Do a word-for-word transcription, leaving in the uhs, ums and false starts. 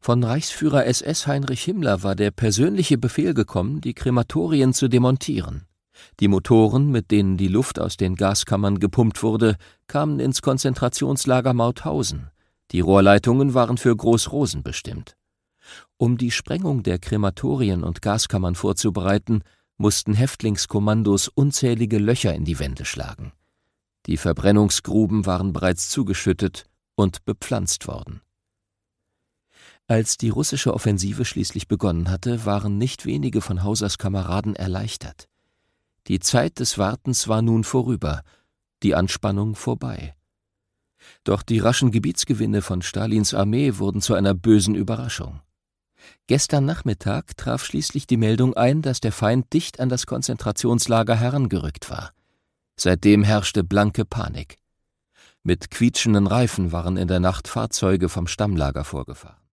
Von Reichsführer S S Heinrich Himmler war der persönliche Befehl gekommen, die Krematorien zu demontieren. Die Motoren, mit denen die Luft aus den Gaskammern gepumpt wurde, kamen ins Konzentrationslager Mauthausen. Die Rohrleitungen waren für Groß-Rosen bestimmt. Um die Sprengung der Krematorien und Gaskammern vorzubereiten, mussten Häftlingskommandos unzählige Löcher in die Wände schlagen. Die Verbrennungsgruben waren bereits zugeschüttet und bepflanzt worden. Als die russische Offensive schließlich begonnen hatte, waren nicht wenige von Hausers Kameraden erleichtert. Die Zeit des Wartens war nun vorüber, die Anspannung vorbei. Doch die raschen Gebietsgewinne von Stalins Armee wurden zu einer bösen Überraschung. Gestern Nachmittag traf schließlich die Meldung ein, dass der Feind dicht an das Konzentrationslager herangerückt war. Seitdem herrschte blanke Panik. Mit quietschenden Reifen waren in der Nacht Fahrzeuge vom Stammlager vorgefahren.